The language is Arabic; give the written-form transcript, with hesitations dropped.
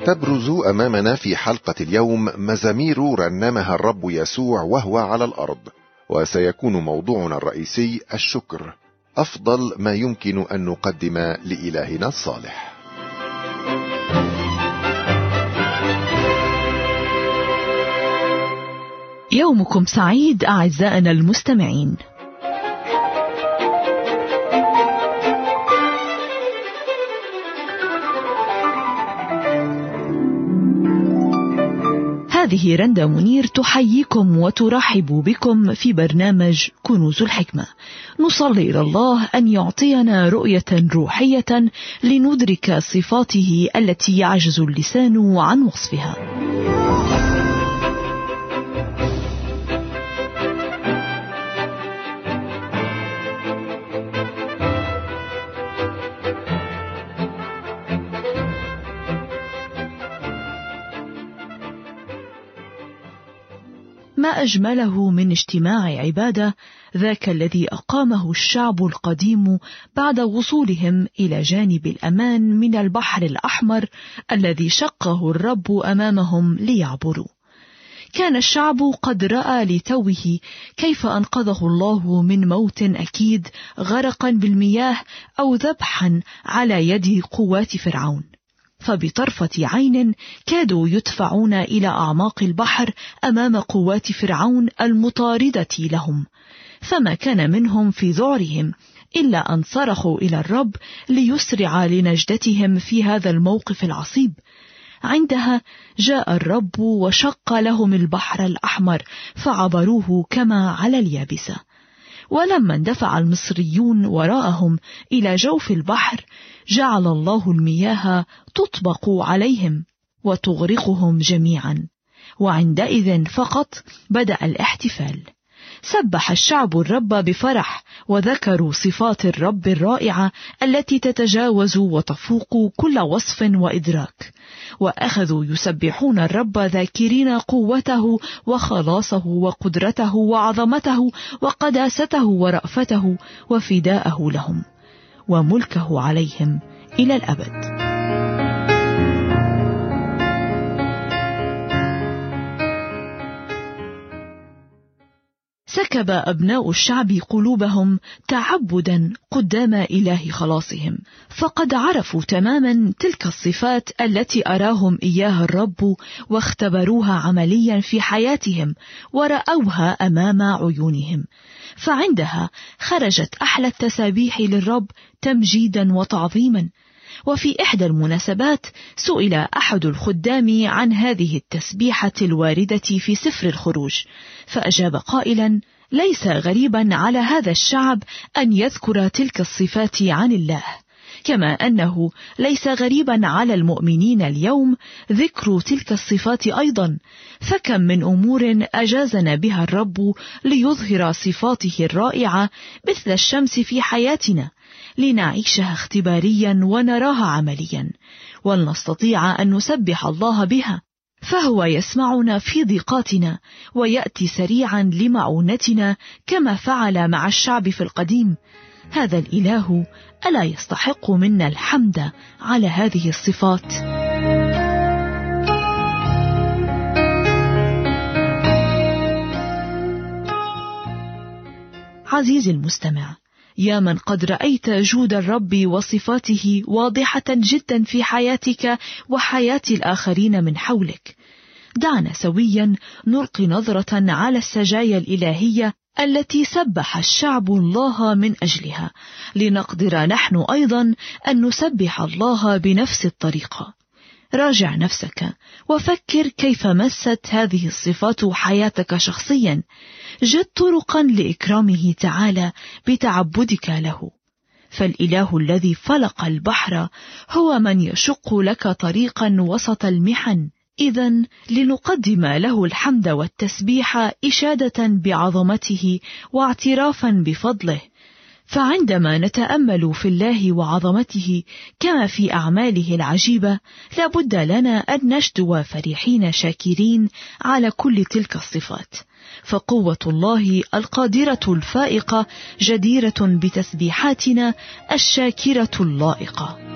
تبرز أمامنا في حلقة اليوم مزامير رنمها الرب يسوع وهو على الأرض، وسيكون موضوعنا الرئيسي الشكر، أفضل ما يمكن أن نقدم لإلهنا الصالح. يومكم سعيد أعزائنا المستمعين. هذه رندا منير تحييكم وترحب بكم في برنامج كنوز الحكمة. نصلي إلى الله أن يعطينا رؤية روحية لندرك صفاته التي يعجز اللسان عن وصفها. ما أجمله من اجتماع عبادة ذاك الذي أقامه الشعب القديم بعد وصولهم إلى جانب الأمان من البحر الأحمر الذي شقه الرب أمامهم ليعبروا. كان الشعب قد رأى لتوه كيف أنقذه الله من موت أكيد، غرقا بالمياه أو ذبحا على يد قوات فرعون، فبطرفة عين كادوا يدفعون إلى أعماق البحر أمام قوات فرعون المطاردة لهم، فما كان منهم في ذعرهم إلا أن صرخوا إلى الرب ليسرع لنجدتهم في هذا الموقف العصيب. عندها جاء الرب وشق لهم البحر الأحمر فعبروه كما على اليابسة. ولما اندفع المصريون وراءهم إلى جوف البحر جعل الله المياه تطبق عليهم وتغرقهم جميعا، وعندئذ فقط بدأ الاحتفال. سبح الشعب الرب بفرح وذكروا صفات الرب الرائعة التي تتجاوز وتفوق كل وصف وإدراك، وأخذوا يسبحون الرب ذاكرين قوته وخلاصه وقدرته وعظمته وقداسته ورأفته وفداءه لهم وملكه عليهم إلى الأبد. سكب أبناء الشعب قلوبهم تعبدا قدام إله خلاصهم، فقد عرفوا تماما تلك الصفات التي أراهم إياها الرب واختبروها عمليا في حياتهم ورأوها أمام عيونهم، فعندها خرجت أحلى التسابيح للرب تمجيدا وتعظيما. وفي إحدى المناسبات سئل أحد الخدام عن هذه التسبيحة الواردة في سفر الخروج، فأجاب قائلا: ليس غريبا على هذا الشعب أن يذكر تلك الصفات عن الله، كما أنه ليس غريبا على المؤمنين اليوم ذكر تلك الصفات أيضا، فكم من أمور أجازنا بها الرب ليظهر صفاته الرائعة مثل الشمس في حياتنا، لنعيشها اختباريا ونراها عمليا، ولنستطيع أن نسبح الله بها، فهو يسمعنا في ضيقاتنا ويأتي سريعا لمعونتنا كما فعل مع الشعب في القديم. هذا الإله ألا يستحق منا الحمد على هذه الصفات؟ عزيزي المستمع، يا من قد رأيت جود الرب وصفاته واضحة جدا في حياتك وحياة الآخرين من حولك، دعنا سويا نلقي نظرة على السجايا الإلهية التي سبح الشعب الله من أجلها، لنقدر نحن أيضا أن نسبح الله بنفس الطريقة. راجع نفسك وفكر كيف مست هذه الصفات حياتك شخصيا. جد طرقا لإكرامه تعالى بتعبدك له، فالإله الذي فلق البحر هو من يشق لك طريقا وسط المحن. إذن لنقدم له الحمد والتسبيح إشادة بعظمته واعترافا بفضله، فعندما نتأمل في الله وعظمته كما في أعماله العجيبة لابد لنا أن نشدو فرحين شاكرين على كل تلك الصفات، فقوة الله القادرة الفائقة جديرة بتسبيحاتنا الشاكرة اللائقة.